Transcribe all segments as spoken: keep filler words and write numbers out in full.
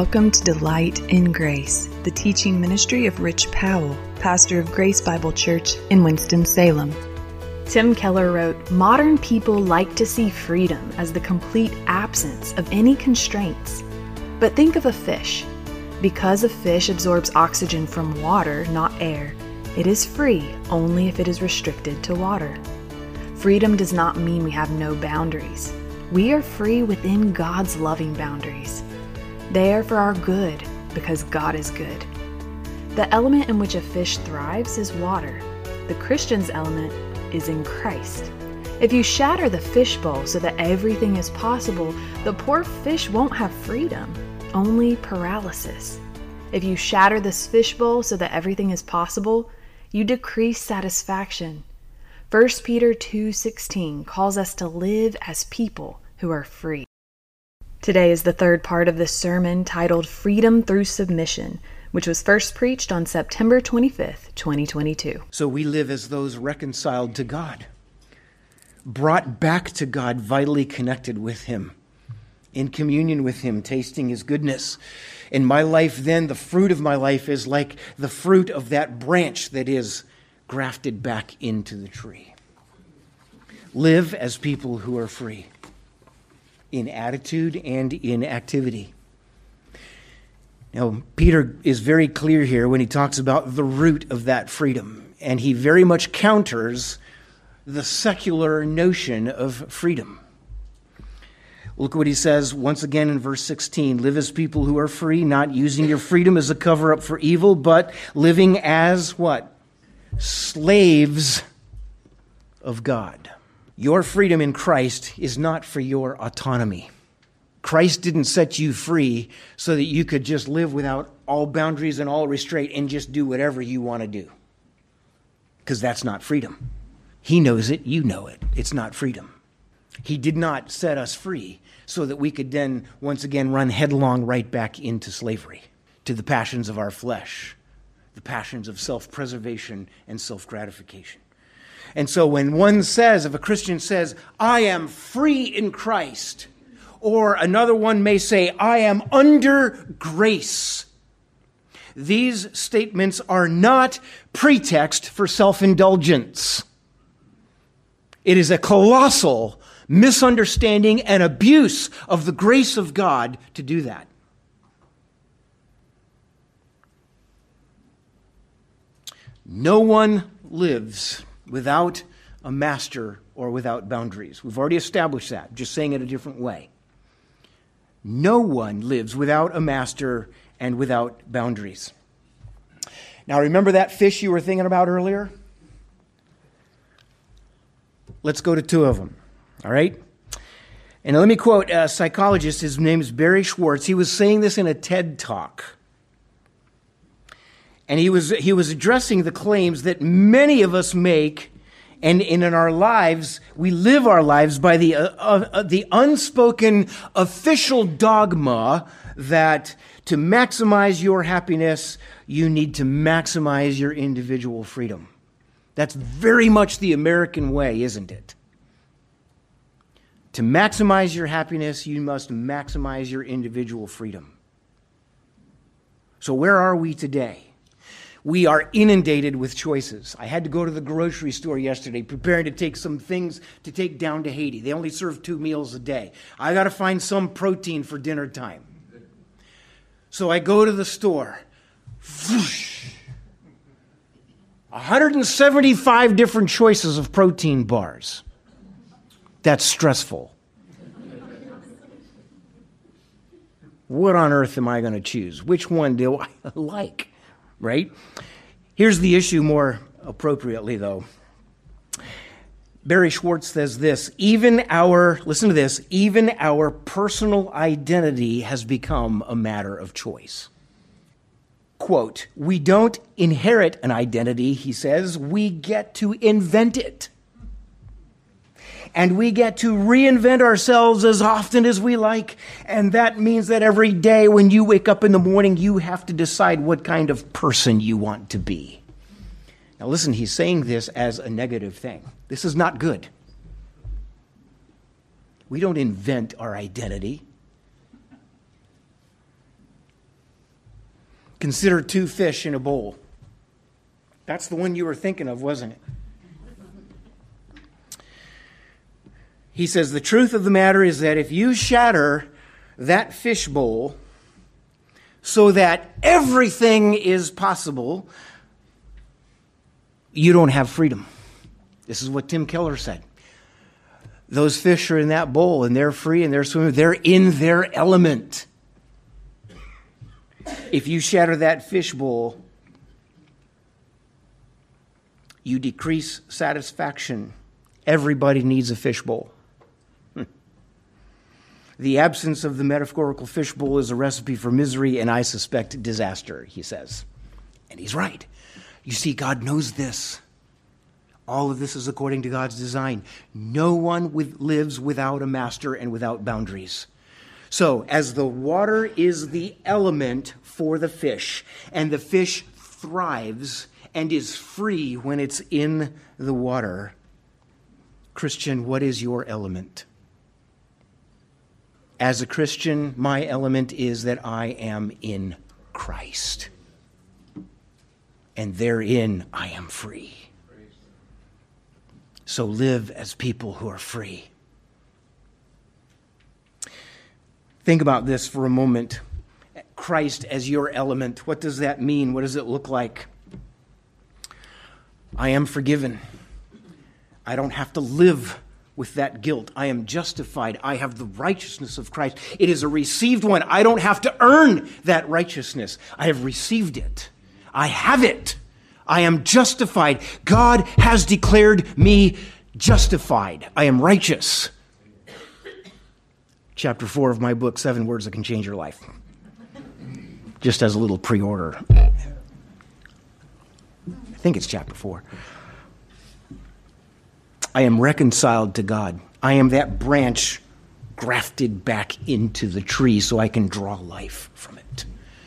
Welcome to Delight in Grace, the teaching ministry of Rich Powell, pastor of Grace Bible Church in Winston-Salem. Tim Keller wrote, "Modern people like to see freedom as the complete absence of any constraints. But think of a fish. Because a fish absorbs oxygen from water, not air, it is free only if it is restricted to water. Freedom does not mean we have no boundaries. We are free within God's loving boundaries. They are for our good because God is good. The element in which a fish thrives is water. The Christian's element is in Christ. If you shatter the fishbowl so that everything is possible, the poor fish won't have freedom, only paralysis. If you shatter this fishbowl so that everything is possible, you decrease satisfaction. First Peter two sixteen calls us to live as people who are free." Today is the third part of this sermon titled Freedom Through Submission, which was first preached on September twenty-fifth, twenty twenty-two. So we live as those reconciled to God, brought back to God, vitally connected with Him, in communion with Him, tasting His goodness. In my life then, the fruit of my life is like the fruit of that branch that is grafted back into the tree. Live as people who are free, in attitude and in activity. Now, Peter is very clear here when he talks about the root of that freedom, and he very much counters the secular notion of freedom. Look what he says once again in verse sixteen. Live as people who are free, not using your freedom as a cover-up for evil, but living as what? Slaves of God. Your freedom in Christ is not for your autonomy. Christ didn't set you free so that you could just live without all boundaries and all restraint and just do whatever you want to do. Because that's not freedom. He knows it, you know it. It's not freedom. He did not set us free so that we could then once again run headlong right back into slavery, to the passions of our flesh, the passions of self-preservation and self-gratification. And so when one says, if a Christian says, I am free in Christ, or another one may say, I am under grace, these statements are not pretext for self-indulgence. It is a colossal misunderstanding and abuse of the grace of God to do that. No one lives without a master or without boundaries. We've already established that, just saying it a different way. No one lives without a master and without boundaries. Now, remember that fish you were thinking about earlier? Let's go to two of them, all right? And let me quote a psychologist. His name is Barry Schwartz. He was saying this in a TED Talk. And he was he was addressing the claims that many of us make, and, and in our lives, we live our lives by the uh, uh, the unspoken official dogma that to maximize your happiness, you need to maximize your individual freedom. That's very much the American way, isn't it? To maximize your happiness, you must maximize your individual freedom. So where are we today? We are inundated with choices. I had to go to the grocery store yesterday preparing to take some things to take down to Haiti. They only serve two meals a day. I got to find some protein for dinner time. So I go to the store. Whoosh. one hundred seventy-five different choices of protein bars. That's stressful. What on earth am I going to choose? Which one do I like? Right? Here's the issue more appropriately, though. Barry Schwartz says this, even our, listen to this, even our personal identity has become a matter of choice. Quote, we don't inherit an identity, he says, we get to invent it. And we get to reinvent ourselves as often as we like. And that means that every day when you wake up in the morning, you have to decide what kind of person you want to be. Now listen, he's saying this as a negative thing. This is not good. We don't invent our identity. Consider two fish in a bowl. That's the one you were thinking of, wasn't it? He says, the truth of the matter is that if you shatter that fish bowl so that everything is possible, you don't have freedom. This is what Tim Keller said. Those fish are in that bowl and they're free and they're swimming. They're in their element. If you shatter that fish bowl, you decrease satisfaction. Everybody needs a fish bowl. Hmm. The absence of the metaphorical fish bowl is a recipe for misery and I suspect disaster, he says. And he's right. You see, God knows this. All of this is according to God's design. No one with, lives without a master and without boundaries. So, as the water is the element for the fish, and the fish thrives and is free when it's in the water, Christian, what is your element? As a Christian, my element is that I am in Christ. And therein I am free. So live as people who are free. Think about this for a moment. Christ as your element. What does that mean? What does it look like? I am forgiven. I don't have to live with that guilt. I am justified. I have the righteousness of Christ. It is a received one. I don't have to earn that righteousness. I have received it. I have it. I am justified. God has declared me justified. I am righteous. Chapter four of my book, Seven Words That Can Change Your Life. Just as a little pre-order. I think it's chapter four. I am reconciled to God. I am that branch grafted back into the tree so I can draw life from it.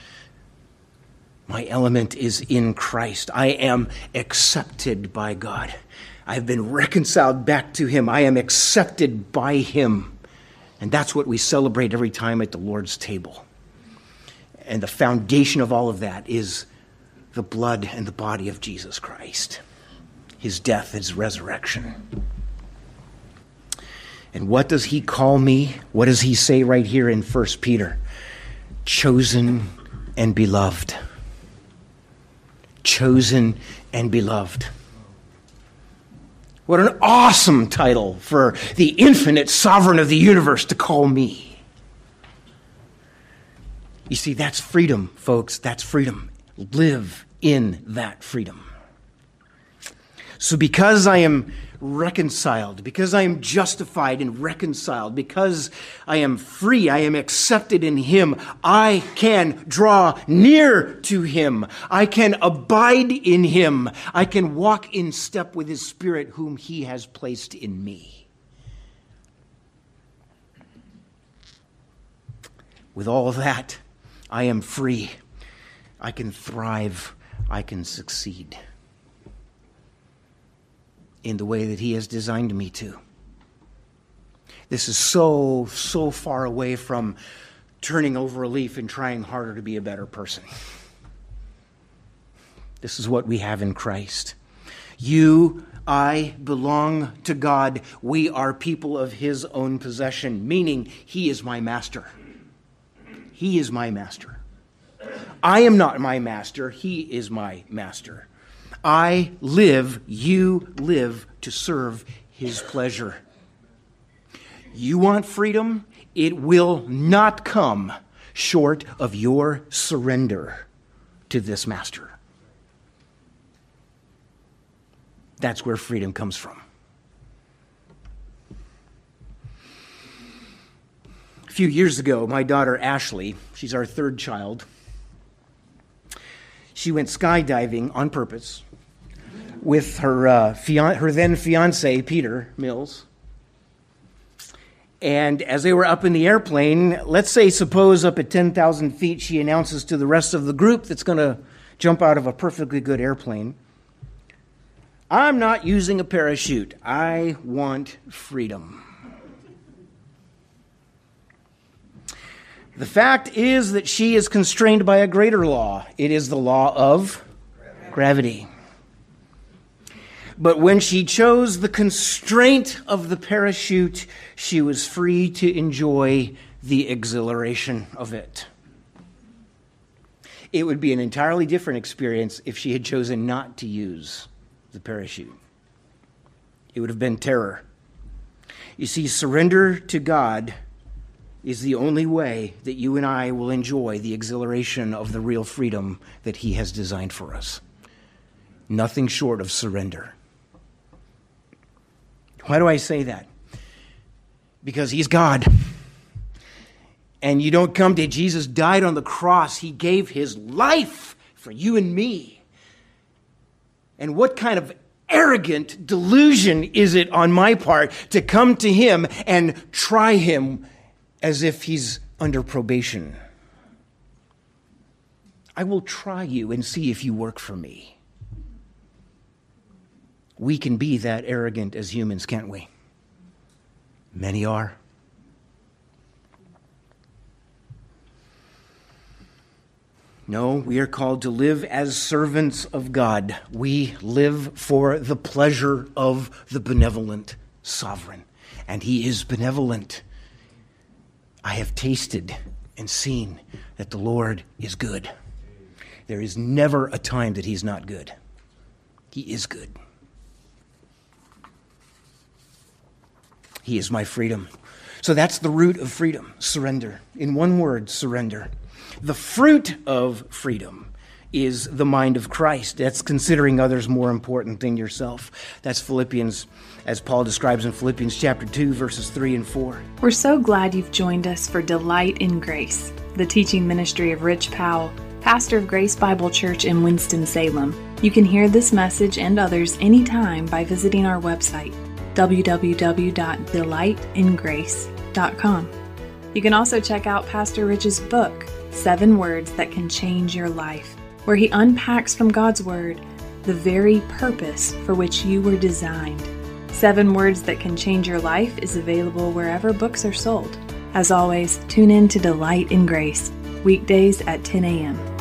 My element is in Christ. I am accepted by God. I've been reconciled back to Him. I am accepted by Him. And that's what we celebrate every time at the Lord's table. And the foundation of all of that is the blood and the body of Jesus Christ. His death, His resurrection. And what does He call me? What does He say right here in First Peter? Chosen and beloved. Chosen and beloved. What an awesome title for the infinite sovereign of the universe to call me. You see, that's freedom, folks. That's freedom. Live in that freedom. So because I am reconciled, because I am justified and reconciled, because I am free, I am accepted in Him, I can draw near to Him. I can abide in Him. I can walk in step with His Spirit whom He has placed in me. With all of that, I am free. I can thrive. I can succeed in the way that He has designed me to. This is so, so far away from turning over a leaf and trying harder to be a better person. This is what we have in Christ. You, I belong to God. We are people of His own possession, meaning He is my master. He is my master. I am not my master. He is my master. I live, you live to serve His pleasure. You want freedom? It will not come short of your surrender to this master. That's where freedom comes from. A few years ago, my daughter Ashley, she's our third child, she went skydiving on purpose with her uh, fian- her then fiancé, Peter Mills. And as they were up in the airplane, let's say, suppose up at ten thousand feet, she announces to the rest of the group that's going to jump out of a perfectly good airplane, I'm not using a parachute. I want freedom. The fact is that she is constrained by a greater law. It is the law of gravity. But when she chose the constraint of the parachute, she was free to enjoy the exhilaration of it. It would be an entirely different experience if she had chosen not to use the parachute. It would have been terror. You see, surrender to God is the only way that you and I will enjoy the exhilaration of the real freedom that He has designed for us. Nothing short of surrender. Why do I say that? Because He's God. And you don't come to Jesus died on the cross. He gave His life for you and me. And what kind of arrogant delusion is it on my part to come to Him and try Him as if He's under probation? I will try you and see if you work for me. We can be that arrogant as humans, can't we? Many are. No, we are called to live as servants of God. We live for the pleasure of the benevolent sovereign. And He is benevolent. I have tasted and seen that the Lord is good. There is never a time that He's not good. He is good. He is my freedom. So that's the root of freedom, surrender. In one word, surrender. The fruit of freedom is the mind of Christ. That's considering others more important than yourself. That's Philippians, as Paul describes in Philippians chapter two, verses three and four. We're so glad you've joined us for Delight in Grace, the teaching ministry of Rich Powell, pastor of Grace Bible Church in Winston-Salem. You can hear this message and others anytime by visiting our website, w w w dot delight in grace dot com. You can also check out Pastor Rich's book, Seven Words That Can Change Your Life, where he unpacks from God's Word the very purpose for which you were designed. Seven Words That Can Change Your Life is available wherever books are sold. As always, tune in to Delight in Grace, weekdays at ten a.m.